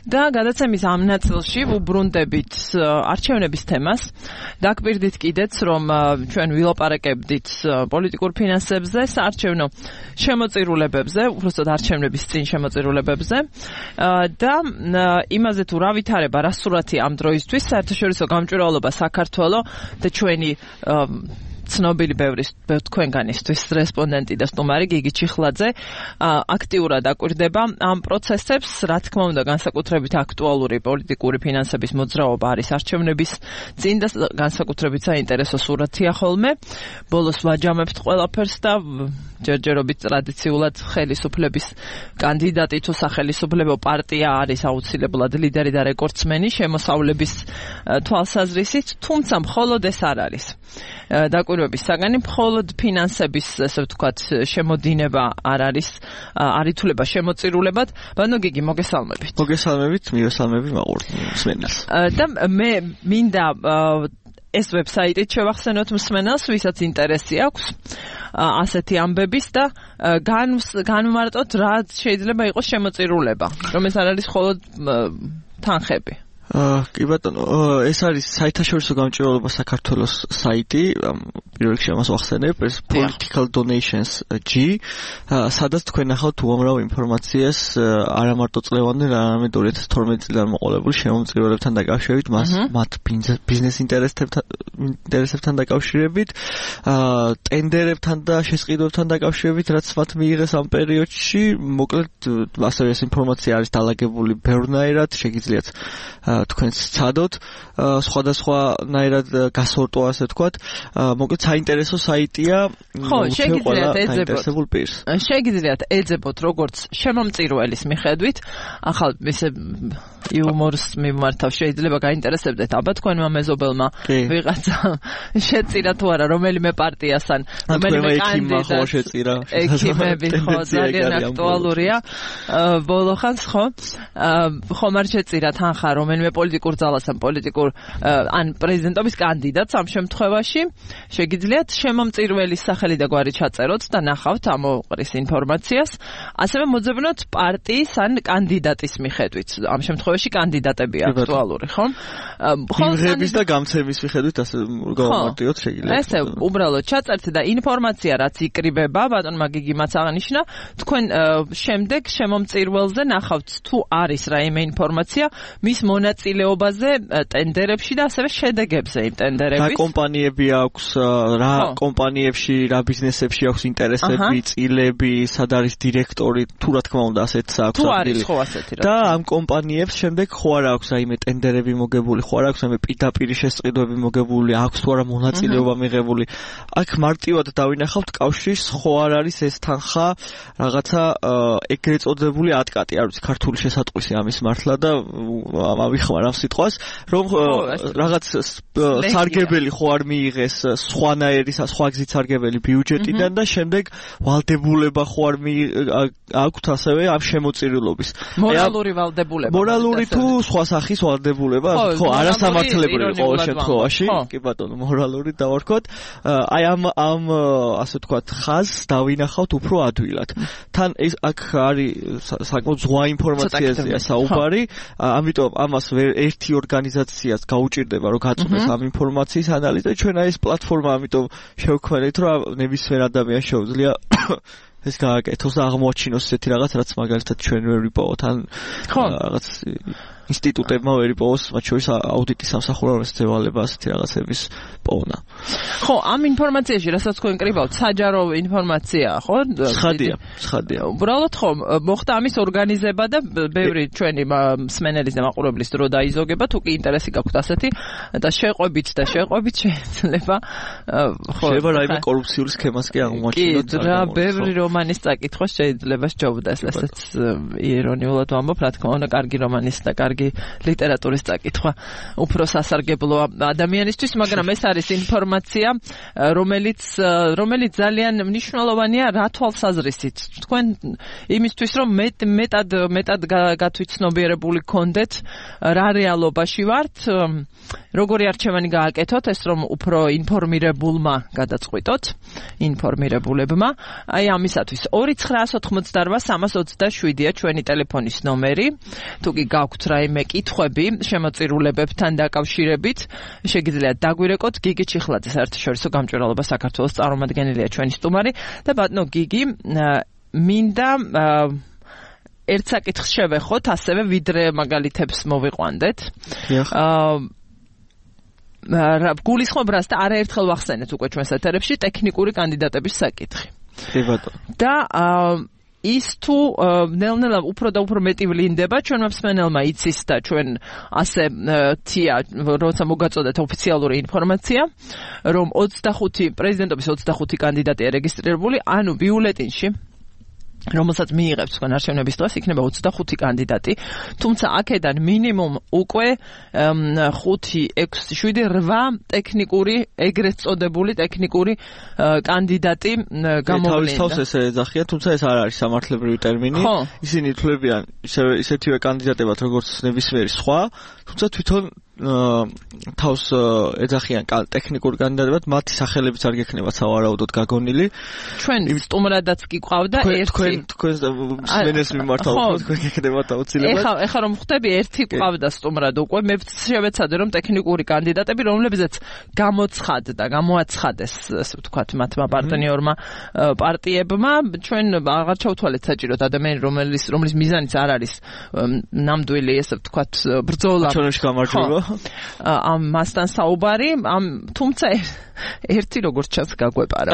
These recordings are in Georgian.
და გადაცემის ამ ნაწილში ვუბრუნდებით არჩევნების თემას. დაგკვირდით კიდეც, რომ ჩვენ ვილაპარაკებდით პოლიტიკურ ფინანსებზე, საარჩევნო შემოწირულებებზე, უბრალოდ არჩევნების წინ შემოწირულებებზე და იმაზე თუ რა ვითარება, რა სურათი ამ დროისთვის საერთაშორისო გამჭვირვალობა საქართველოს და ჩვენი ცნობილი ბევრი თქვენგანისთვის რესპონდენტი და სტუმარი გიგი ჩიხლაძე აქტიურად აკვირდება ამ პროცესებს, რა თქმა უნდა განსაკუთრებით აქტუალური პოლიტიკური ფინანსების მოძრაობა არის არჩევნების წინ და განსაკუთრებით საინტერესო სურათია ხოლმე. ბოლოს ვაჯამებთ ყველაფერს და ჯერჯერობით ტრადიციულად ხელისუფლების კანდიდატი თუ სახელისუფლებო პარტია არის აუცილებლად ლიდერი და რეკორდსმენი შემოსავლების თვალსაზრისით, თუმცა მხოლოდ ეს არ არის. დაკვირვების საგანი მხოლოდ ფინანსების, ესე ვთქვათ, შემოდინება არ არის, არ ითვლება შემოწირულებად. ბანო გიგი, მოგესალმებით. მოგესალმებით, მივესალმებით მსმენელს. და მე მინდა ეს ვებსაიტით შევახსენოთ მსმენელს, ვისაც ინტერესი აქვს ასეთი ამბების და განვმარტოთ რა შეიძლება იყოს შემოწირულება, რომ ეს არ არის მხოლოდ თანხები. კი ბატონო, ეს არის საერთაშორისო გამჭვირვალობა საქართველოს საიტი, პირველ რიგში ამას ვახსენებ, ეს Political Donations G, სადაც თქვენ ნახავთ უამრავ ინფორმაციას არა მარტო წლევანდელ, არამედ 2012 წლიდან მოყოლებული შემომწირულებთან დაკავშირებით, მათ ბიზნეს ინტერესებთან დაკავშირებით, ტენდერებთან და შესყიდვებთან დაკავშირებით, რაც მათ მიიღეს ამ პერიოდში, მოკლედ ასევე ეს ინფორმაცია არის დალაგებული ბევრნაირად, შეგიძლიათ თქვენს ცადოთ, სხვადასხვანაირად გასორტო, ასე ვთქვათ, მოკლედ საინტერესო საიტია. ხო, შეგიძლიათ ეძებოთ როგორც შემომწირველის მიხედვით, ახალ ისე იუმორს მიმართავ, შეიძლება გაინტერესებდეთ აბა თქვენმა მეზობელმა ვიღაცა შეწირა თუ არა რომელიმე პარტიასთან, რომელიმე კანდიდატს შეწირა. ექიმები ხო ძალიან აქტუალურია. ბოლოხანს ხო ხომ არ შეწირა თანხა რომელიმე პოლიტიკურ ძალასთან, პოლიტიკურ ან პრეზიდენტობის კანდიდატს ამ შემთხვევაში შეგიძლიათ შემომწირველის სახელი და გვარი ჩაწეროთ და ნახავთ ამოყრის ინფორმაციას, ასევე მოძებნოთ პარტიის ან კანდიდატის მიხედვით. ამ შემთხვევაში კანდიდატები აქტუალური, ხო? მიღების და გამცემის მიხედვით ასე გავამარტივოთ შეგიძლიათ. ესე უბრალოდ ჩაწერთ და ინფორმაცია რაც იკრიბება, ბატონმა გიგიმაც აღნიშნა, თქვენ შემდეგ შემომწირველზე ნახავთ თუ არის რაიმე ინფორმაცია მის მონაწილეობაზე ტენდერებში და ასევე შედეგებზე იმ ტენდერების. რა კომპანიები აქვს, რა კომპანიებში, რა ბიზნესებში აქვს ინტერესები, წილები, სად არის დირექტორი, თუ რა თქმა უნდა ასეთს აქვს ადგილი. თუ არის ხო ასეთი რა. და ამ კომპანიებს შემდეგ ხო არ აქვს რაიმე ტენდერები მოგებული, ხო არ აქვს რაიმე პირდაპირი შესყიდვები მოგებული, აქვს თუ არა მონაწილეობა მიღებული. აქ მარტივად დავინახავთ კავშირს, ხო არ არის ეს თანხა რაღაცა ეგრეთ წოდებული ატკატი, არ ვიცი ქართული შესატყვისი ამის მართლა და ავიხმარ ამ სიტყვას, რომ რაღაც სარგებელი ხო არ მიიღეს სხვა გზით სარგებელი ბიუჯეტიდან და შემდეგ ვალდებულება ხო არ აქვთ ასევე ამ შემოწირულობის. მორალური ვალდებულება. მორალური თუ სხვა სახის ვალდებულება, ხო, არასამართლებრივი ყოველ შემთხვევაში. კი ბატონო, მორალური დავარქოთ. აი ამ ასე ვთქვათ, ხაზს დავინახავთ უფრო ადვილად. თან ეს აქ არის საკმაოდ ზღვა ინფორმაციაზეა საუბარი, ამიტომ ამას ერთი ორგანიზაციას გაუჭირდება რომ გაწყვეტს ამ ინფორმაციის ანალიზი და ჩვენ ეს პლატფორმა ამიტომ შევქმნით რომ ნებისმიერ ადამიანს შეუძლია ეს გააკეთოს და აღმოაჩინოს ესეთი რაღაც რაც მაგალითად ჩვენ ვერ ვიპოვოთ ან რაღაც ინსტიტუტებმა ვერ იპოვოს, მათ შორის აუდიტის სამსახურს ევალება ასეთი რაღაცების პოვნა. ხო, ამ ინფორმაციაში, რასაც თქვენ კრიბავთ, საჯარო ინფორმაციაა, ხო? ცხადია. უბრალოდ ხო, მოხდა ამის ორგანიზება და ბევრი ჩვენი მსმენელის და მაყურებლის დრო დაიზოგება, თუ კი ინტერესი გაქვთ ასეთი და შეყვებით შეიძლება ხო. შეიძლება რაიმე კორუფციული სქემას კი აღმოაჩინოთ. კი, რა ბევრი რომანის წაკითხვა შეიძლება სჯობდეს, ასეც ირონიულად ვამბობ, რა თქმა უნდა, კარგი რომანის და კარგი ლიტერატურის წაკითხვა უფრო სასარგებლოა ადამიანისთვის, მაგრამ ეს არის ინფორმაცია, რომელიც ძალიან მნიშვნელოვანია რა თვალსაზრისით. თქვენ იმისთვის, რომ მეტად გათვითცნობიერებული გქონდეთ, რა რეალობაში ვართ, როგორი არჩევანი გააკეთოთ, ეს რომ უფრო ინფორმირებულმა გადაწყვიტოთ, ინფორმირებულებმა. აი ამისა მოგებისათვის 2988327-ია ჩვენი ტელეფონის ნომერი. თუ კი გაქვთ რაიმე კითხვები შემოწირულებებთან დაკავშირებით, შეგიძლიათ დაგვირეკოთ. გიგი ჩიხლაძე, საერთაშორისო გამჭვირვალობა საქართველოს წარმომადგენელია ჩვენი სტუმარი და ბატონო გიგი, მინდა ერთ საკითხს შევეხოთ, ასევე ვიდრე მაგალითებს მოვიყვანდეთ. გულისხმობ რას და არაერთხელ ვახსენეთ უკვე ჩვენს ეთერებში ტექნიკური კანდიდატების საკითხი. და ის თუ ნელ-ნელა უფრო და უფრო მეტი ვლინდება, ჩვენმა მსმენელმა იცის და ჩვენ ასე თია, როცა მოგაწოდეთ ოფიციალური ინფორმაცია, რომ პრეზიდენტობის 25 კანდიდატია რეგისტრირებული, ანუ ბიულეტინში რომელსაც მიიღებს თქვენ არჩევნების დღეს იქნება 25 კანდიდატი, თუმცა აქედან მინიმუმ უკვე 5, 6, 7, 8 ტექნიკური, ეგრეთ წოდებული ტექნიკური კანდიდატი გამოვლინდა. თავის ესე ეძახიან, თუმცა ეს არ არის სამართლებრივი ტერმინი. ისინი ითვლებიან ისეთივე კანდიდატებად, როგორც ნებისმიერი სხვა, თუმცა თვითონ თავს ეძახიან ტექნიკურ კანდიდატებად, მათი სახელებიც არ გექნება სავარაუდოდ გაგონილი. ჩვენ სტუმრადაც კი ყავდა ერთი. თქვენ მსმენელს მიმართავთ, თქვენ გექნებათ აუცილებლად. ეხლა რომ ხვდები, ერთი ყავდა სტუმრად უკვე, მე შევეცადე რომ ტექნიკური კანდიდატები, რომლებზეც გამოაცხადეს, ასე ვთქვათ, მათმა პარტნიორმა პარტიებმა, ჩვენ აღარ ჩავთვალეთ საჭიროდ ადამიანი, რომლის მიზანიც არ არის ნამდვილი, ასე ვთქვათ, ბრძოლა. ჩვენში გამარჯვება. მასთან საუბარი, თუმცა ერთი როგორც ჩანს გაგვეპარა.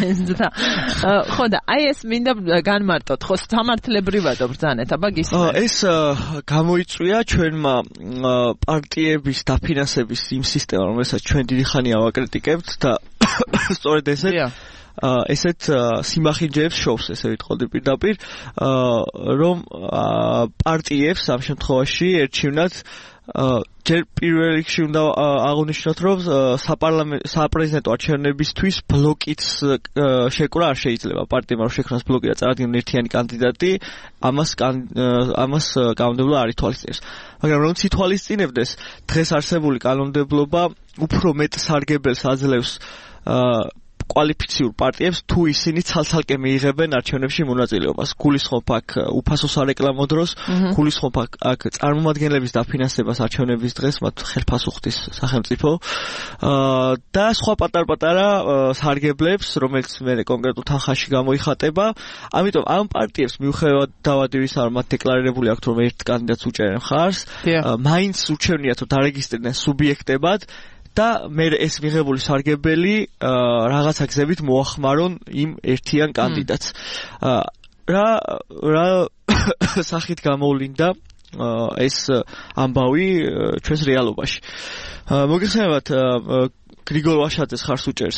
ხო და აი ეს მინდა განმარტოთ, ხო სამართლებრივადო ბრძანეთ, აბა გისმენთ. ეს გამოიწვია ჩვენმა პარტიების დაფინანსების იმ სისტემამ, რომელსაც ჩვენ დიდი ხანია ვაკრიტიკებთ და სწორედ ესეთ სიმახინჯეებს შოვს, ესე ვიტყოდი პირდაპირ, რომ პარტიებს ამ შემთხვევაში ერჩივნათ ჯერ პირველ რიგში უნდა აღნიშნოთ, რომ საპრეზიდენტო არჩევნებისთვის ბლოკიც შეკრა არ შეიძლება. პარტიამ რომ შექმნას ბლოკი და წარადგინონ ერთიანი კანდიდატი, ამას კანონმდებლობა არ ითვალისწინებს. მაგრამ რომ ითვალისწინებდეს, დღეს არსებული კანონმდებლობა უფრო მეტ სარგებელს აძლევს კვალიფიციურ პარტიებს, თუ ისინი ცალ-ცალკე მიიღებენ არჩევნებში მონაწილეობას. გულისხმობ აქ უფასო სარეკლამო დროს, გულისხმობ აქ წარმომადგენლების დაფინანსებას არჩევნების დღეს, მათ ხელფას უხდის სახელმწიფო და სხვა პატარ-პატარა სარგებლებს, რომელიც მე კონკრეტულ თანხაში გამოიხატება. ამიტომ ამ პარტიებს მიუხედავად დავადივის არ მათ დეკლარირებული აქვთ, რომ ერთ კანდიდატს უჭერენ მხარს, მაინც ურჩევნიათ რომ დარეგისტრირდნენ სუბიექტებად და მე ეს მიღებული სარგებელი რაღაცა გზებით მოახმარონ იმ ერთიან კანდიდატს. რა სახით გამოვლინდა ეს ამბავი ჩვენს რეალობაში. მოგეხსენებათ, გრიგოლ ვაშაძეს ხარს უჭერს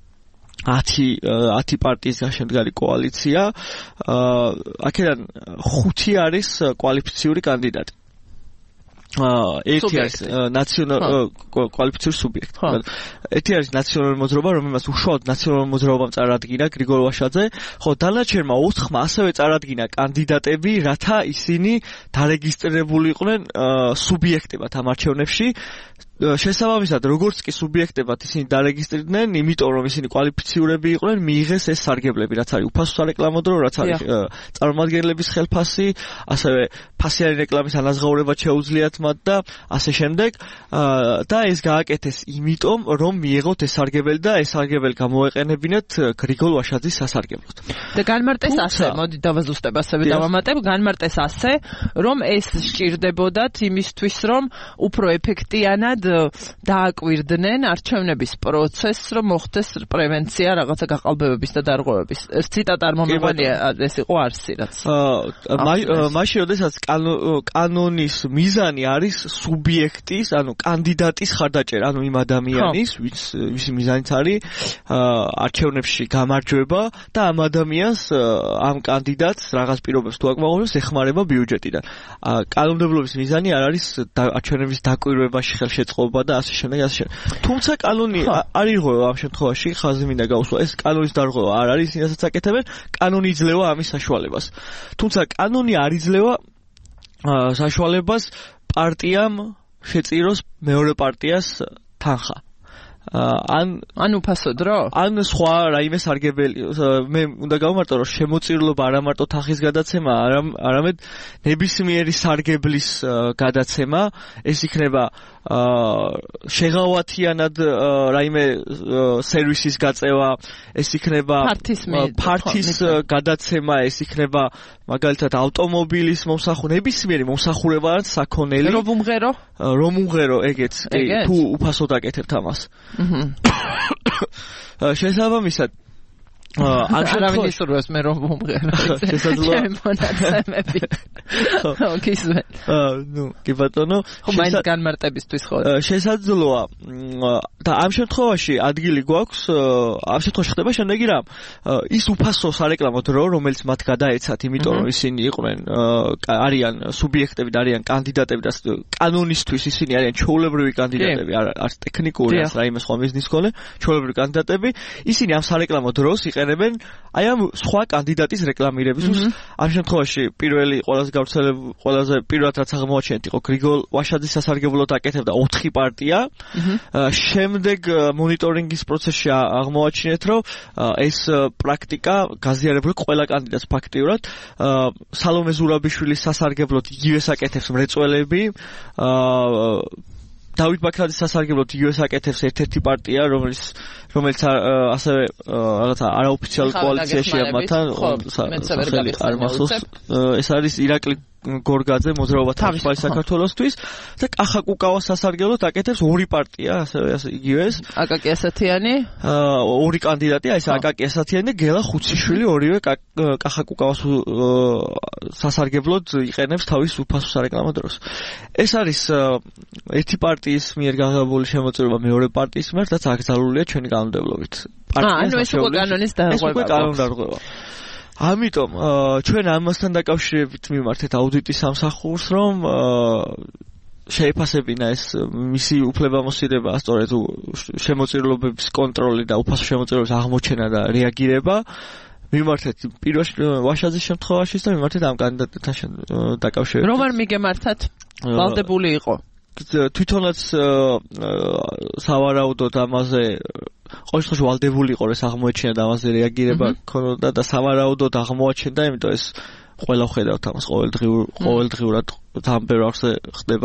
10 პარტიისგან შემდგარი კოალიცია. აქედან 5 არის კვალიფიციური კანდიდატი. ერთი არის კვალიფიციური სუბიექტი. ერთი არის ნაციონალური მოძრაობა, რომელმაც უშუალოდ ნაციონალური მოძრაობამ წარადგინა გრიგოლ ვაშაძე, ხო დანარჩენმა 4-მა ასევე წარადგინა კანდიდატები, რათა ისინი დარეგისტრირებული იყვნენ სუბიექტებად ამ არჩევნებში. შესაბამისად, როგორც კი სუბიექტებად ისინი დარეგისტრირდნენ, იმიტომ რომ ისინი კვალიფიციურები იყვნენ, მიიღეს ეს სარგებლები, რაც არის უფასო სარეკლამო დრო, რაც არის წარმომადგენლების ხელფასი, ასევე ფასიანი რეკლამის ანაზღაურება შეუძლიათ მათ და ასე შემდეგ. და ეს გააკეთეს იმიტომ, რომ მიიღოთ ეს სარგებელი და ეს სარგებელი გამოეყენებინათ გრიგოლ ვაშაძის სასარგებლოდ. და განმარტეს ასე, მოდი დავაზუსტებ, ასევე დავამატებ, განმარტეს ასე, რომ ეს სჭირდებოდათ იმისთვის, რომ უფრო ეფექტიანად დააკვირდნენ არჩევნების პროცესს, რომ მოხდეს პრევენცია რაღაცა გაყალბებების და დარღვევების. ეს ციტატა არ მომევალია, ეს იყო არსი რაც. მაშინ როდესაც კანონის მიზანი არის სუბიექტის, ანუ კანდიდატის ხარდაჭერა, ანუ იმ ადამიანის, ვისი მიზანიც არის არჩევნებში გამარჯვება და ამ ადამიანს, ამ კანდიდატს რაღაც პირობებს თუ აკმაყოფილებს, ეხმარება ბიუჯეტიდან. კანონმდებლობის მიზანი არ არის არჩევნების დაკვირვებაში ხელშეწყობა და ასე შემდეგ. თუმცა კანონი არ ირღვევა ამ შემთხვევაში, ხაზი მინდა გაუსვა. ეს კანონის დარღვევა არ არის, ისინასაც აკეთებენ, კანონი იძლევა ამის საშუალებას. თუმცა კანონი არ იძლევა საშუალებას პარტიამ შეწიროს მეორე პარტიას თანხა. ან უფასო დრო? ან სხვა რაიმე სარგებელი მე უნდა გავმარტო რომ შემოწირულობა არა მარტო თანხის გადაცემა, არამედ ნებისმიერი სარგებლის გადაცემა, ეს იქნება შეღავათიანად რაიმე სერვისის გაწევა, ეს იქნება ფართის გადაცემა, ეს იქნება მაგალითად ავტომობილის ნებისმიერი მომსახურება ან საქონელი. რომ უმღერო ეგეც, თუ უფასოდ აკეთებთ ამას. შესაბამისად არ შევიდროს მე რომ მომღერო. შესაძლოა მონაცემები. ოკეი. ნუ კი ბატონო, მაინც განმარტებისთვის ხო? შესაძლოა და ამ შემთხვევაში ადგილი გვაქვს, ამ შემთხვევაში ხდება შემდეგი რამ. ის უფასო სარეკლამო დრო, რომელიც მათ გადაეცათ, იმიტომ რომ ისინი იყვნენ არიან სუბიექტები და არიან კანდიდატები და კანონისთვის ისინი არიან ჩვეულებრივი კანდიდატები, არც ტექნიკური, არც რაიმე სხვა მიზნის მქონე, ჩვეულებრივი კანდიდატები, ისინი ამ სარეკლამო დროს იყენებენ აი ამ სხვა კანდიდატის რეკლამირებისთვის. ამ შემთხვევაში ყველაზე პირველად რაც აღმოაჩენთ იყო გრიგოლ ვაშაძის სასარგებლოდ აკეთებდა 4 პარტია. შემდეგ მონიტორინგის პროცესში აღმოაჩინეთ, რომ ეს პრაქტიკა გაზიარებული ყველა კანდიდატს ფაქტიურად. სალომე ზურაბიშვილის სასარგებლოდ იგივეს აკეთებს მრეწველები. დავით ბაქრაძის სასარგებლოდ იგივეს აკეთებს ერთ-ერთი პარტია, რომელიც ასევე რაღაცა არაოფიციალურ კოალიციაშია მათთან, სახელი არ მახსოვს. ეს არის ირაკლი გორგაძე მოძრაობა თავისუფალი საქართველოსთვის და კახა კუკავას სასარგებლოდ აკეთებს 2 პარტია, ასევე იგივეს. აკაკი ასათიანი, 2 კანდიდატი, აი ეს აკაკი ასათიანი და გელა ხუციშვილი, ორივე კახა კუკავას სასარგებლოდ იყენებს თავის უფასო სარეკლამო დროს. ეს არის ერთი პარტიის მიერ გაღებული შემოწირულობა მეორე პარტიის მიერ, რაც აკრძალულია ჩვენი კანონმდებლობით. ანუ ეს უკვე კანონის დარღვევა. ამიტომ ჩვენ ამასთან დაკავშირებით მიმართეთ აუდიტის სამსახურს, რომ შეეფასებინა ეს მისი უფლებამოსილება, სწორედ შემოწირულობების კონტროლი და უფასო შემოწირულობის აღმოჩენა და რეაგირება. მიმართეთ პირველში ვაშაძის შემთხვევაშიც და მიმართეთ ამ კანდიდატთან დაკავშირებით. რომ არ მიგემართათ? ვალდებული იყო. თვითონაც სავარაუდოდ ამაზე ყოველ შემთხვევაში ვალდებული იყო, ეს აღმოაჩინა და ამაზე რეაგირება ქონოდა და სავარაუდოდ აღმოაჩენდა, იმიტომ ეს ყველა ხედავთ ამას ყოველდღიურად თან ბევრ ახსე ხდება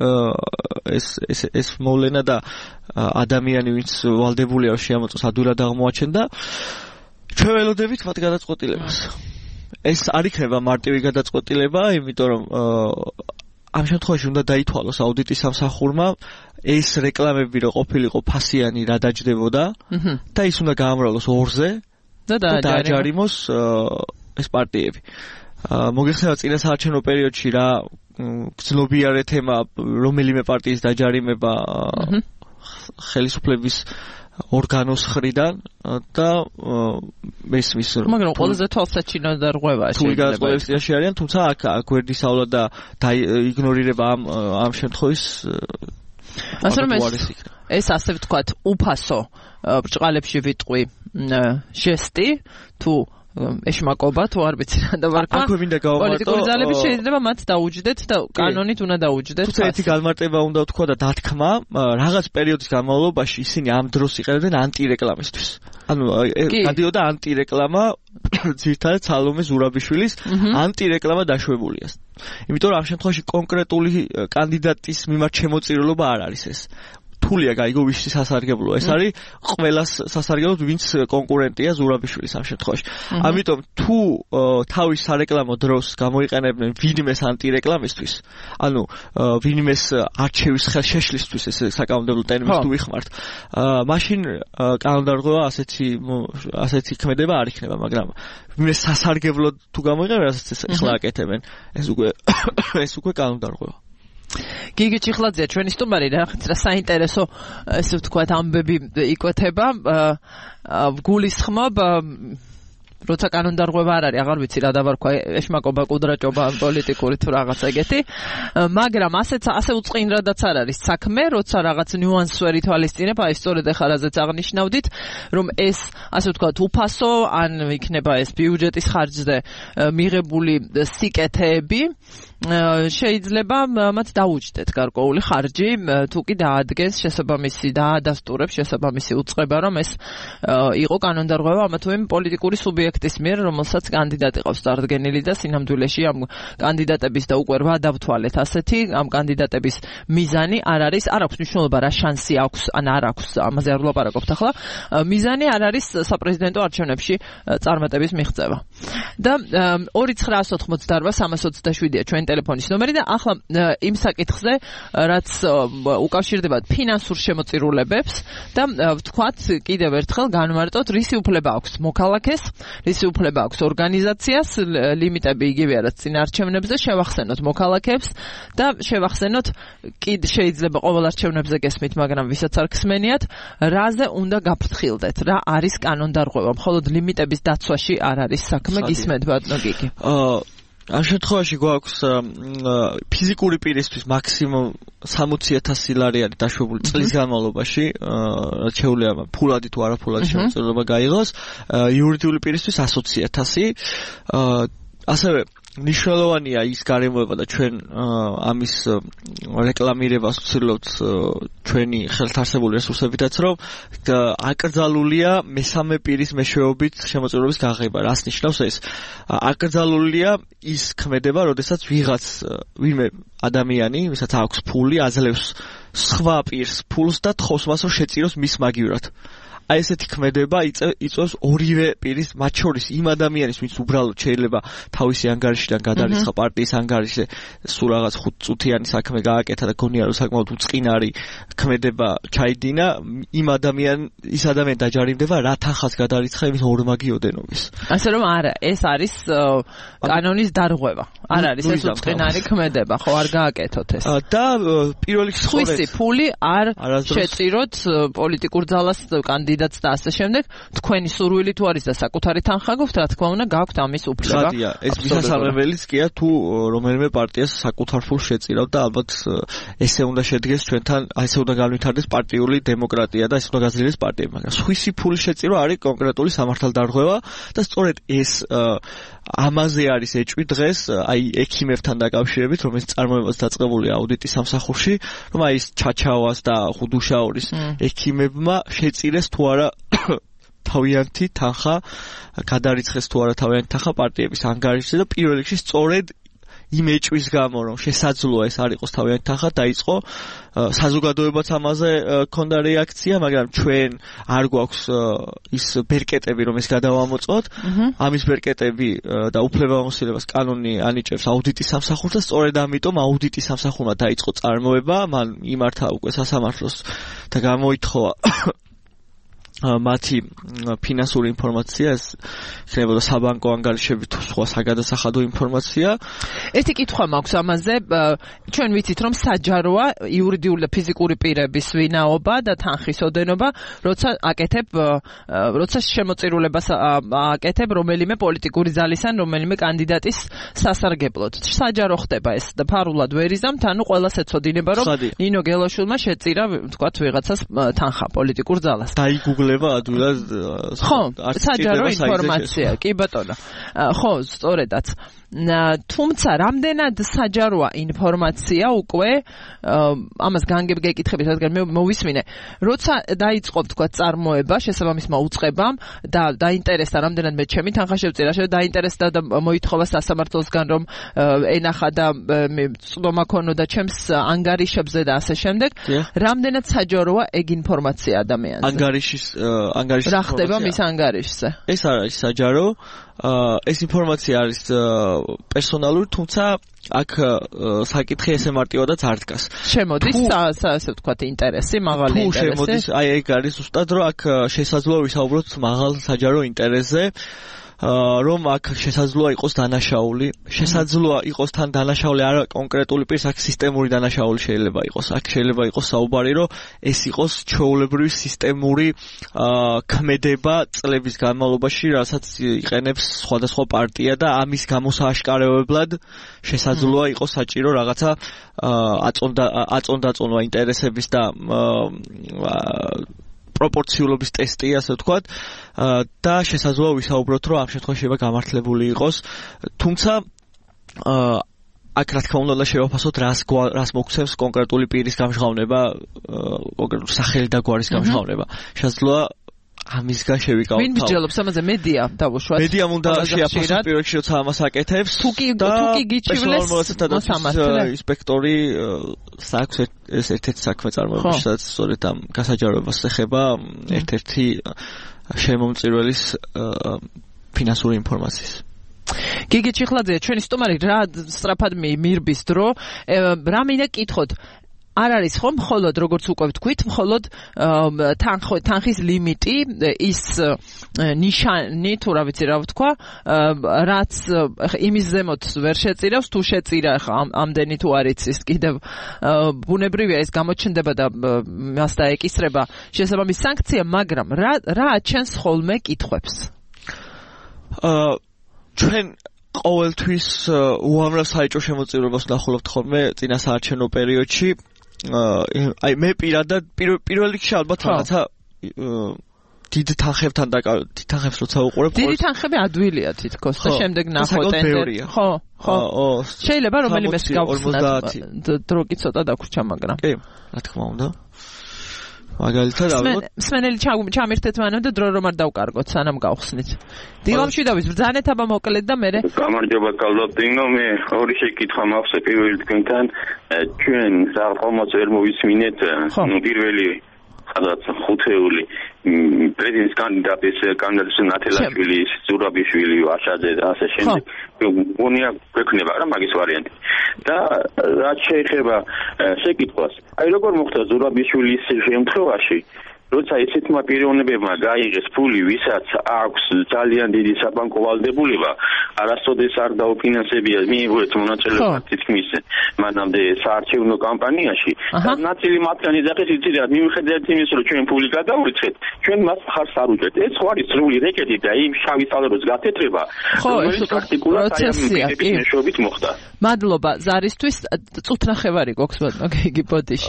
ეს მოვლენა და ადამიანი ვინც ვალდებულია შეამოწოს ადვილად აღმოაჩენდა. ჩვენ ველოდებით მათ გადაწყვეტილებას. ეს არ იქნება მარტივი გადაწყვეტილება, იმიტომ რომ ამ შემთხვევაში უნდა დაითვალოს აუდიტის სამსახურმა ეს რეკლამები რო ყოფილიყო ფასიანი რა დაჯდებოდა და ის უნდა გაამრავლოს 2-ზე და დააჯარიმოს ეს პარტიები. მოგეხსენა წინა საარჩევნო პერიოდში რა გრძნობიარე თემა რომელიმე პარტიის დაჯარიმება ხელისუფლების ორგანოს ხრიდან და მესმის მაგრამ ყველაზე თვალსაჩინო დარღვევა შეიძლება ის არიან, თუმცა აქ გვერდისავლა და იგნორირება ამ შემთხვევის ასე რომ ეს ასე ვთქვათ უფასო ბრჭყალებში ვიტყვი ჟესტი თუ ეშმაკობა თუ არ ვიცი რა დავარქვა. აქვე მინდა გავამარტო. პოლიტიკური ძალები შეიძლება მათ დაუჯდეთ და კანონით უნდა დაუჯდეთ. თუმცა ერთი განმარტება უნდა ვთქვა და დათქმა, რაღაც პერიოდის განმავლობაში ისინი ამ დროს იყენებდნენ ანტირეკლამისთვის. ანუ გადიოდა ანტირეკლამა ძირითადად სალომე ზურაბიშვილის ანტირეკლამა დაშვებულია. იმიტომ რომ ამ შემთხვევაში კონკრეტული კანდიდატის მიმართ შემოწირულობა არ არის ეს. თულია გაიგო ვის სასარგებლოა. ეს არის ყველა სასარგებლოდ ვინც კონკურენტია ზურაბიშვილის ამ შემთხვევაში. ამიტომ თუ თავის სარეკლამო დროს გამოიყენებდნენ ვინმეს ანტირეკლამისთვის, ანუ ვინმეს არჩევის ხელშეშლისთვის, ეს საკანონმდებლო ტერმინს თუ ვიხმართ, მაშინ კანონდარღვევა ასეთი ქმედება არ იქნება, მაგრამ ვინმეს სასარგებლოდ თუ გამოიყენებენ, რასაც ახლა აკეთებენ, ეს უკვე კანონდარღვევა. გიგი ჩიხლაძეა ჩვენი სტუმარი, რა საინტერესო ესე ვთქვათ ამბები იკვეთება. გულისხმობ როცა კანონდარღვევა არ არის, აღარ ვიცი რა დავარქვა, ეშმაკობა, კუდრაჭობა, პოლიტიკური თუ რაღაც ეგეთი. მაგრამ ასე უწყინრადაც არ არის საქმე, როცა რაღაც ნიუანსს ვერ ითვალისწინებ, აი სწორედ ახლა რაზეც აღნიშნავდით, რომ ეს ასე ვთქვათ უფასო ან იქნება ეს ბიუჯეტის ხარჯზე მიღებული სიკეთეები შეიძლება მათ დაუჯდეთ გარკვეული ხარჯი, თუ კი დაადგენს შესაბამისი დაადასტურებს შესაბამისი უწყება, რომ ეს იყო კანონდარღვევა ამა თუ იმ პოლიტიკური სუბიექტის მიერ, რომელსაც კანდიდატი ყავს წარდგენილი და სინამდვილეში ამ კანდიდატების და უკვე რვა დავთვალეთ ასეთი, ამ კანდიდატების მიზანი არ არის, არ აქვს მნიშვნელობა რა შანსი აქვს, ან არ აქვს, ამაზე არ ვლაპარაკობთ ახლა, მიზანი არ არის საპრეზიდენტო არჩევნებში წარმატების მიღწევა. და 2988-327-ია ჩვენ ტელეფონის ნომერი და ახლა იმ საკითხზე, რაც უკავშირდება ფინანსურ შემოწირულებებს და ვთქვათ კიდევ ერთხელ განვარტოთ, რისი უფლება აქვს მოქალაქეს, რისი უფლება აქვს ორგანიზაციას, ლიმიტები იგივე რაც წინა არჩევნებზე, შევახსენოთ მოქალაქეებს და შევახსენოთ შეიძლება ყოველ არჩევნებზე გესმით, მაგრამ ვისაც არ გსმენიათ, რაზე უნდა გაფრთხილდეთ, რა არის კანონდარღვევა, მხოლოდ ლიმიტების დაცვაში არ არის საქმე, გისმენთ ბატონო გიგი. ამ შემთხვევაში გვაქვს ფიზიკური პირისთვის მაქსიმუმ 60,000 ლარი არის დაშვებული წლის განმავლობაში, რაც შეუძლია ფულადი თუ არაფულადი შემოწირულობა გაიღოს, იურიდიული პირისთვის 120,000. ასევე მნიშვნელოვანია ის გარემოება და ჩვენ ამის რეკლამირებას ვცდილობთ ჩვენი ხელთარსებული რესურსებითაც, რომ აკრძალულია მესამე პირის მეშვეობით შემოწირულობის გაღება. რას ნიშნავს ეს? აკრძალულია ის ქმედება, როდესაც ვინმე ადამიანი, ვისაც აქვს ფული, აძლევს სხვა პირს ფულს და თხოვს მას, რომ შეწიროს მის მაგივრად. აი ესეთი ქმედება იწვევს ორივე პირის, მათ შორის იმ ადამიანის, ვინც უბრალოდ შეიძლება თავისი ანგარიშიდან გადარიცხა პარტიის ანგარიშზე, სულ რაღაც 5 წუთიანი საქმე გააკეთა და გონია რომ საკმაოდ უწყინარი ქმედება ჩაიდინა, ის ადამიანი დაჯარიმდება რა თანხას გადარიცხა იმის ორმაგი ოდენობის. ასე რომ არა, ეს არის კანონის დარღვევა. არ არის ეს უწყინარი ქმედება, ხო არ გააკეთოთ ეს. და პირველ რიგში სხვისი ფული არ შეწიროთ პოლიტიკურ ძალას კანდიდატს და ასე შემდეგ, თქვენი სურვილი თუ არის და საკუთარი თანხა გაქვთ, რა თქმა უნდა, გაქვთ ამის უფლება. ხადია, ეს მისასალმებელიც კია თუ რომელიმე პარტიას საკუთარ ფულს შეწირავ და ალბათ ესე უნდა შედგეს ჩვენთან, ესე უნდა განვითარდეს პარტიული დემოკრატია და ესე უნდა გაძლიერდეს პარტიები, მაგრამ სხვისი ფულის შეწირვა არის კონკრეტული სამართალდარღვევა და სწორედ ეს ამაზე არის ეჭვი დღეს, აი ექიმებთან დაკავშირებით, რომელიც წარმოებას დაწყებულია აუდიტის სამსახურში, რომ აი ეს ჩაჩავას და ხუდუშაურის ექიმებმა შეწირეს თუ არა თავიანთი თანხა, გადარიცხეს თუ არა თავიანთი თანხა პარტიების ანგარიშზე და პირველ რიგში სწორედ იმ ეჭვის გამო, რომ შესაძლოა ეს არ იყოს თავიანთი თანხა, დაიწყო საზოგადოებაც ამაზე ქონდა რეაქცია, მაგრამ ჩვენ არ გვაქვს ის ბერკეტები, რომ ეს გადავამოწმოთ. ამის ბერკეტები და უფლებამოსილებას კანონი ანიჭებს აუდიტის სამსახურს და სწორედ ამიტომ აუდიტის სამსახურმა დაიწყო წარმოება, მან იმართა უკვე სასამართლოს და გამოითხოვა მათი ფინანსური ინფორმაცია, ეს იქნებოდა საბანკო ანგარიშები თუ სხვა საგადასახადო ინფორმაცია. ერთი კითხვა მაქვს ამაზე, ჩვენ ვიცით რომ საჯაროა იურიდიული და ფიზიკური პირების ვინაობა და თანხის ოდენობა, როცა შემოწირულებას აკეთებ რომელიმე პოლიტიკური ძალის ან რომელიმე კანდიდატის სასარგებლოდ. საჯარო ხდება ეს და ფარულად ვერ იზამთ, ანუ ყველას ეცოდინება რომ ნინო გელაშვილმა შეწირა, ვთქვათ, ვიღაცას თანხა პოლიტიკურ ძალას. ადვილად ხო, საჯარო ინფორმაცია, კი ბატონო. ხო, სწორედაც. თუმცა რამდენად საჯაროა ინფორმაცია უკვე ამას გეკითხებით, რადგან მე მოვისმინე, როცა დაიწყო თქვა წარმოება შესაბამისმა უწყებამ და დაინტერესდა რამდენადმე ჩემი თანხა შევწირა, დაინტერესდა და მოითხოვა სასამართლოსგან რომ ენახა და წვდომა ქონოდა ჩემს ანგარიშებზე და ასე შემდეგ, რამდენად საჯაროა ეგ ინფორმაცია ადამიანზე? ანგარიშის რა ხდება მის ანგარიშზე? ეს არ არის საჯარო, ეს ინფორმაცია არის პერსონალური, თუმცა აქ საკითხი ესე მარტივადაც არ დგას. შემოდის ასე ვთქვათ ინტერესი, მაღალი ინტერესი. თუ შემოდის, აი ეგ არის ზუსტად, რომ აქ შესაძლოა ვისაუბროთ მაღალ საჯარო ინტერესზე. რომ აქ შესაძლოა იყოს დანაშაული, შესაძლოა იყოს თან დანაშაული არა კონკრეტული პირს, აქ სისტემური დანაშაული შეიძლება იყოს. აქ შეიძლება იყოს საუბარი, რომ ეს იყოს ჩვეულებრივი სისტემური ქმედება წლების განმავლობაში, რასაც იყენებს სხვადასხვა პარტია და ამის გამოსააშკარებლად შესაძლოა იყოს საჭირო რაღაცა აწონდაწონვა ინტერესების და პროპორციულობის ტესტი, ასე ვთქვათ, და შესაძლოა ვისაუბროთ, რომ ამ შემთხვევაში შეიძლება გამართლებული იყოს. თუმცა აქ რა თქმა უნდა შევაფასოთ რას მოგცემს კონკრეტული პირის გამჟღავნება, კონკრეტული სახელი და გვარის გამჟღავნება. შესაძლოა ამისგან შევიკავოთ. ვინ მსჯელობს ამაზე? მედია დავუშვათ. მედიამ უნდა შეაფასოს პირველში, როცა ამას აკეთებს. თუ კი გიჩივლეს ინსპექტორი საქმე ეს ერთ-ერთი საქმე წარმოებს, სადაც სწორედ ამ გასაჯაროებას ეხება ერთ-ერთი შემომწირველის ფინანსური ინფორმაციის. გიგი ჩიხლაძე, ჩვენი სტუმარი, რა სწრაფად მირბის დრო, რა მინდა კითხოთ. არ არის ხომ მხოლოდ როგორც უკვე ვთქვით, მხოლოდ თანხის ლიმიტი, ის ნიშანი, თუ რა ვიცი რა ვთქვა, რაც იმის ზემოთ ვერ შეწირავს, თუ შეწირა ამდენი თუ არ იცის, კიდევ ბუნებრივია ეს გამოჩნდება და მას დაეკისრება შესაბამის სანქცია, მაგრამ რა აჩენს ხოლმე კითხვებს? ჩვენ ყოველთვის უამრავ საეჭვო შემოწირულობას ვნახულობთ ხოლმე წინა საარჩევნო პერიოდში. აი მე პირადად პირველ რიგში ალბათ რაღაცა დიდ თანხებთან თანხებს როცა უყურებ დიდი თანხები ადვილია თითქოს და შემდეგ ნახო ტენდერი ხო შეიძლება რომელიმეს გავხსნათ დრო კი ცოტა დაგვრჩა მაგრამ კი რა თქმა უნდა მაგალითად ალბათ მსმენელი ჩამირთეთ მანამ და დრო რომ არ დავკარგოთ სანამ გავხსნით დილამშვიდობის ბრძანეთ აბა მოკლედ და მე გამარჯობა კალდობდინო მე ორი შეკითხვა მაქვს პირველი თქვენთან ჩვენ საერთოდ ვერ მოვისმინეთ პირველი სადაც ხუთეული პრეზიდენტის კანდიდატის ნათელაშვილი, ზურაბიშვილი, ვაშაძე და ასე შემდეგ. გონია გვექნება რა მაგის ვარიანტი. და რაც შეეხება შეკითხვას, აი როგორ მოხდა ზურაბიშვილის შემთხვევაში, როცა ესეთმა პიროვნებებმა გაიღეს ფული, ვისაც აქვს ძალიან დიდი საბანკო ვალდებულება, არასოდეს არ დაუფინანსებია მიიღეთ მონაწილეობა თითქმის მანამდე საარჩევნო კამპანიაში. და ნაწილი მათგან ეძახეს იცით, მიუხედავად იმის, რომ ჩვენ ფული გადავურიცხეთ, ჩვენ მას მხარს არ უჭერთ. ეს ხო არის სრული რეკეტი და იმ შავი სალეროს გათეთრება, რომელიც პრაქტიკულად აი ამ მიზნების მეშვეობით მოხდა. მადლობა ზარისთვის, წუთნახევარი გვაქვს ბატონო გიგი ბოდიში.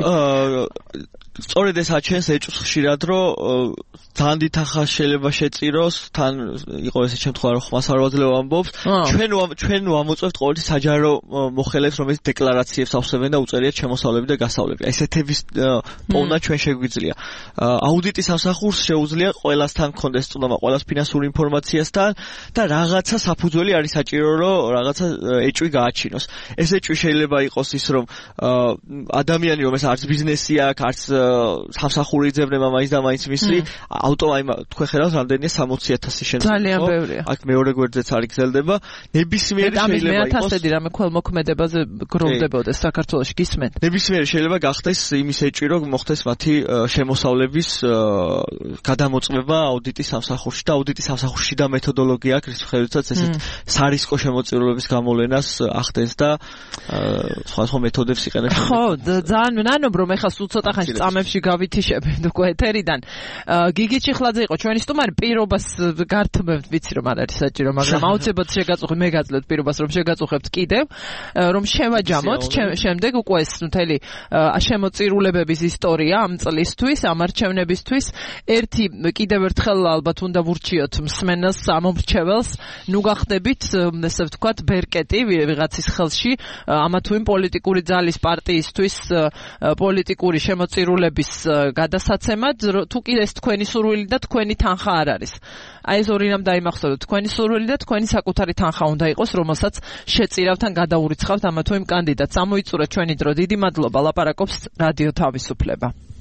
სწორედ ეს აჩენს ეჭვს ხშირად, რომ ძალიან დიდ თანხას შეიძლება შეწიროს, თან იყო ესე შემთხვევა, რომ ხმას არ ვაძლევ ამბობს. ჩვენ ვამოწევთ ყოველთვის საჯარო მოხელეებს, რომელიც დეკლარაციებს ავსებენ და უწერიათ შემოსავლები და გასავლები. ესეთების პოვნა ჩვენ შეგვიძლია. აუდიტის სამსახურს შეუძლია ყველასთან გქონდეს წვდომა, ყველას ფინანსური ინფორმაციასთან და რაღაცა საფუძველი არის საჭირო, რომ რაღაცა ეჭვი გააჩინოს. ეს ეჭვი შეიძლება იყოს ის, რომ ადამიანი, რომ ეს არც ბიზნესი აქვს, არც სამსახური იძებნება მაინც და მაინც მისი თქვენ ხედავთ რამდენია 60,000 შემთხვევა. ძალიან ბევრია. აქ მეორე გვერდზეც არ იგრძელდება. ნებისმიერი შეიძლება იყოს 1000-ი რამე ქველმოქმედებაზე გროვდებოდეს საქართველოში გისმენთ. ნებისმიერი შეიძლება გახდეს იმის ეჭვი, რომ მოხდეს მათი შემოსავლების გადამოწმება აუდიტის სამსახურში და აუდიტის სამსახურში და მეთოდოლოგია აქვს, რის მიხედვითაც ესეთ სარისკო შემოწირულობის გამოვლენას ახდენს და სხვადასხვა მეთოდებს იყენებს. ხო, ძალიან მნანობ რომ ეხლა სულ ცოტა ხანში წამებში გავითიშებთ უკვე ეთერიდან. გიგი ჩიხლაძე იყო ჩვენი სტუმარი, პირობას გართმევთ, ვიცი რომ არ არის საჭირო, მაგრამ აუცილებლად შეგაწუხებთ, მე გაძლევთ პირობას რომ შეგაწუხებთ კიდევ, რომ შევაჯამოთ შემდეგ უკვე ეს მთელი შემოწირულებების ისტორია ამ წლისთვის, ამ არჩევნებისთვის. ერთი კიდევ ერთხელ ალბათ უნდა ვურჩიოთ მსმენელს, ამომრჩეველს, ნუ გახდებით, ესე ვთქვათ, ბერკეტი ვიღაცის ხელში, ამა თუ იმ პოლიტიკური ძალის პარტიისთვის პოლიტიკური შემოწირულების გადასაცემად, თუ კიდე ეს თქვენი სურვილი და თქვენი თანხა არ არის. აი ეს ორი რამ დაიმახსოვროთ, თქვენი სურვილი და თქვენი საკუთარი თანხა უნდა იყოს, რომელსაც შეწირავთ ან გადაურიცხავთ ამა თუ იმ კანდიდატს. ამოიწურეთ ჩვენი დრო. დიდი მადლობა, ლაპარაკობს რადიო თავისუფლება.